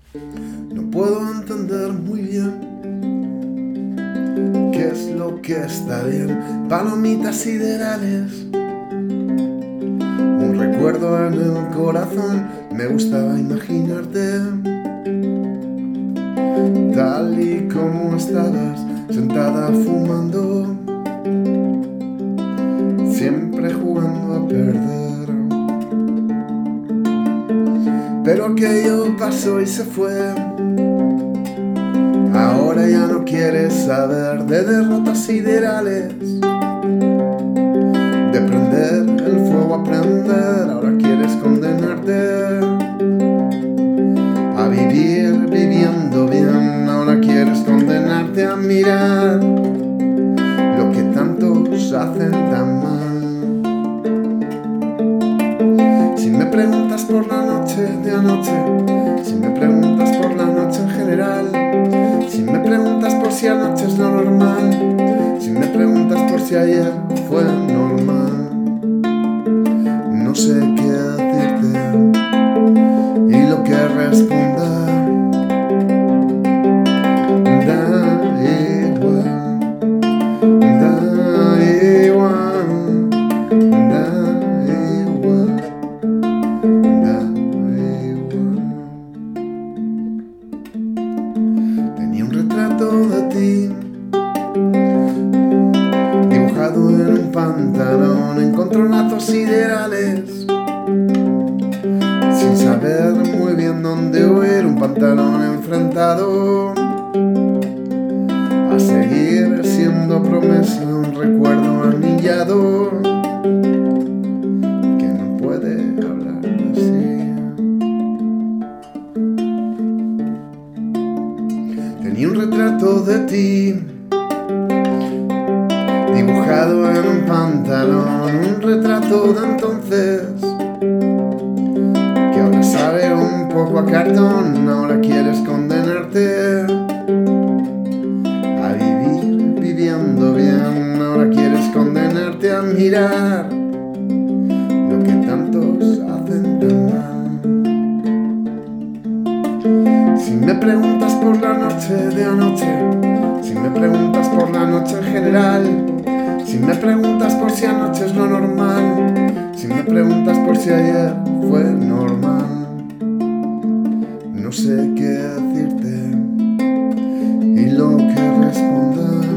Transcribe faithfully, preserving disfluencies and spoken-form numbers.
No puedo entender muy bien qué es lo que está bien. Palomitas siderales, un recuerdo en el corazón. Me gustaba imaginarte tal y como estabas, sentada fumando, siempre jugando a perder. Pero aquello pasó y se fue. Ahora ya no quieres saber de derrotas siderales, de prender el fuego a prender. Ahora quieres condenarte a vivir viviendo bien. Ahora quieres condenarte a mirar lo que tantos hacen tan mal. Si me preguntas por la noche de anoche, si me preguntas por la noche en general, si me preguntas por si anoche es lo normal, si me preguntas por si ayer fue normal, no sé qué decirte y lo que responda da igual, da igual, da igual, da igual. Tenía un retrato de ti dibujado en un pantalón, encontronazos siderales, sin saber muy bien dónde huir. Un pantalón enfrentado a seguir siendo promesa, un recuerdo anillado que no puede hablar así. Tenía un retrato de ti dibujado en un pantalón, un retrato de entonces que ahora sabe un poco a cartón. Ahora quieres condenarte a vivir viviendo bien. Ahora quieres condenarte a mirar lo que tantos hacen tan mal. Si me preguntas por la noche de anoche, si me preguntas por la noche en general, si me preguntas por si anoche es lo normal, si me preguntas por si ayer fue normal, no sé qué decirte y lo que responda